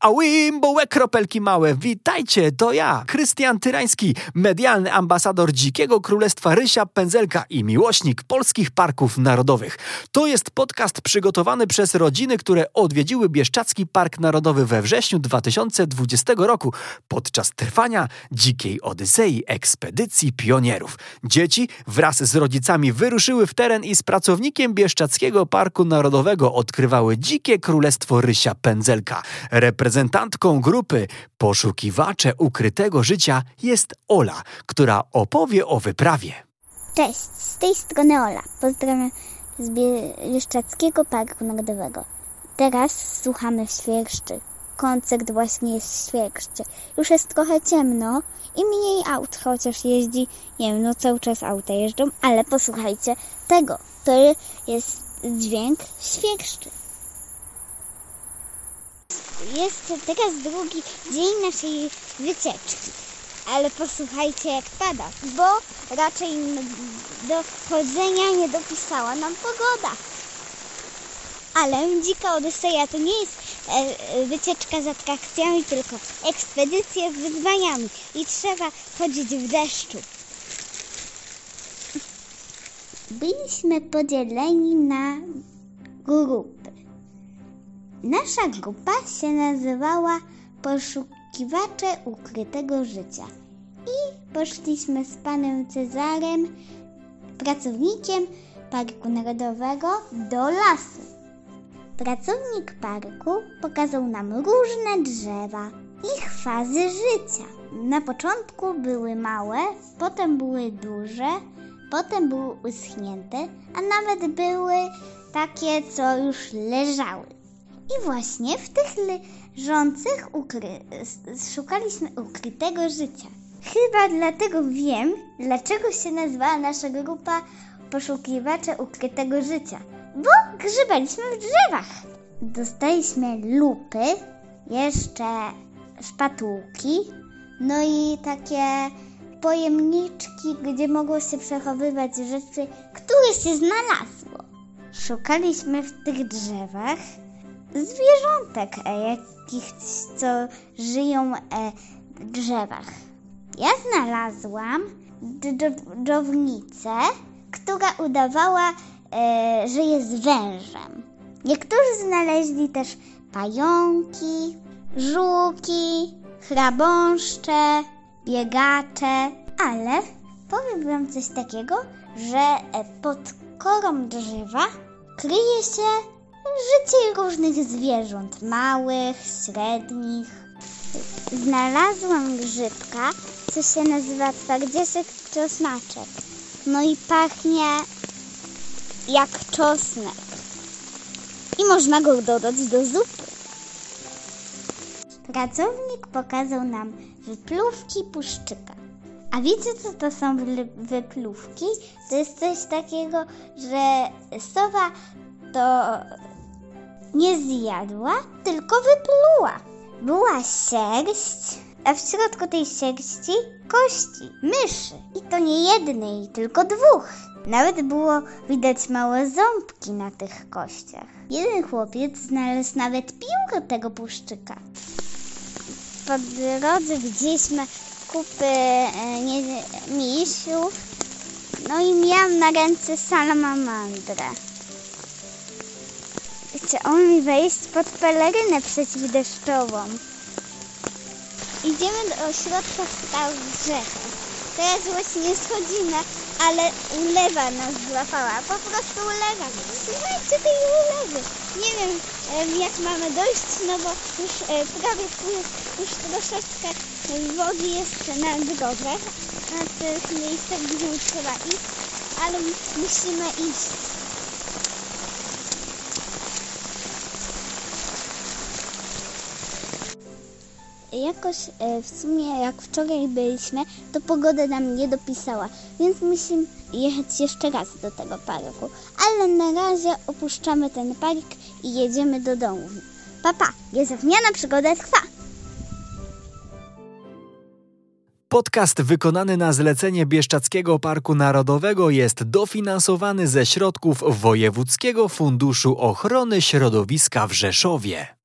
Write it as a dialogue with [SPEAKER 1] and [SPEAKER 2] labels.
[SPEAKER 1] A łimbołe kropelki małe, witajcie, to ja, Krystian Tyrański, medialny ambasador Dzikiego Królestwa Rysia Pędzelka i miłośnik polskich parków narodowych. To jest podcast przygotowany przez rodziny, które odwiedziły Bieszczadzki Park Narodowy we wrześniu 2020 roku podczas trwania Dzikiej Odysei Ekspedycji Pionierów. Dzieci wraz z rodzicami wyruszyły w teren i z pracownikiem Bieszczadzkiego Parku Narodowego odkrywały Dzikie Królestwo Rysia Pędzelka. Reprezentantką grupy Poszukiwacze Ukrytego Życia jest Ola, która opowie o wyprawie.
[SPEAKER 2] Cześć, z tej strony Ola. Pozdrawiam z Bieszczadzkiego Parku Narodowego. Teraz słuchamy świerszczy. Koncert właśnie jest w świerszczy. Już jest trochę ciemno i mniej aut, chociaż jeździ, nie wiem, cały czas auta jeżdżą, ale posłuchajcie tego. To jest dźwięk świerszczy. Jest teraz drugi dzień naszej wycieczki, ale posłuchajcie jak pada, bo raczej do chodzenia nie dopisała nam pogoda. Ale Dzika Odyseja to nie jest wycieczka z atrakcjami, tylko ekspedycja z wyzwaniami i trzeba chodzić w deszczu. Byliśmy podzieleni na grupy. Nasza grupa się nazywała Poszukiwacze Ukrytego Życia i poszliśmy z panem Cezarem, pracownikiem Parku Narodowego, do lasu. Pracownik parku pokazał nam różne drzewa, ich fazy życia. Na początku były małe, potem były duże, potem były uschnięte, a nawet były takie, co już leżały. I właśnie w tych leżących szukaliśmy ukrytego życia. Chyba dlatego wiem, dlaczego się nazywała nasza grupa Poszukiwacze Ukrytego Życia. Bo grzebaliśmy w drzewach. Dostaliśmy lupy, jeszcze szpatułki, no i takie pojemniczki, gdzie mogło się przechowywać rzeczy, które się znalazło. Szukaliśmy w tych drzewach zwierzątek, jakich co żyją w drzewach. Ja znalazłam dżdżownicę, która udawała, że jest wężem. Niektórzy znaleźli też pająki, żuki, chrabąszcze, biegacze, ale powiem wam coś takiego, że pod korą drzewa kryje się życie różnych zwierząt, małych, średnich. Znalazłam grzybka, co się nazywa twardzieszek czosnaczek. No i pachnie jak czosnek. I można go dodać do zupy. Pracownik pokazał nam wypluwki puszczyka. A wiecie, co to są wypluwki? To jest coś takiego, że sowa to nie zjadła, tylko wypluła. Była sierść, a w środku tej sierści kości, myszy. I to nie jednej, tylko dwóch. Nawet było widać małe ząbki na tych kościach. Jeden chłopiec znalazł nawet piłkę tego puszczyka. Po drodze widzieliśmy kupy misiów, no i miałam na ręce salamandrę. Chciałam mi wejść pod pelerynę przeciwdeszczową. Idziemy do ośrodka skał Grzechów. Teraz właśnie schodzimy, ale ulewa nas złapała. Po prostu ulewa. Słuchajcie tej ulewy. Nie wiem jak mamy dojść, no bo już prawie już troszeczkę wody jest na drogach, na tych miejscach, gdzie trzeba iść, ale musimy iść. Jakoś w sumie jak wczoraj byliśmy, to pogoda nam nie dopisała, więc musimy jechać jeszcze raz do tego parku. Ale na razie opuszczamy ten park i jedziemy do domu. Pa, niezapomniana przygoda trwa.
[SPEAKER 1] Podcast wykonany na zlecenie Bieszczadzkiego Parku Narodowego jest dofinansowany ze środków Wojewódzkiego Funduszu Ochrony Środowiska w Rzeszowie.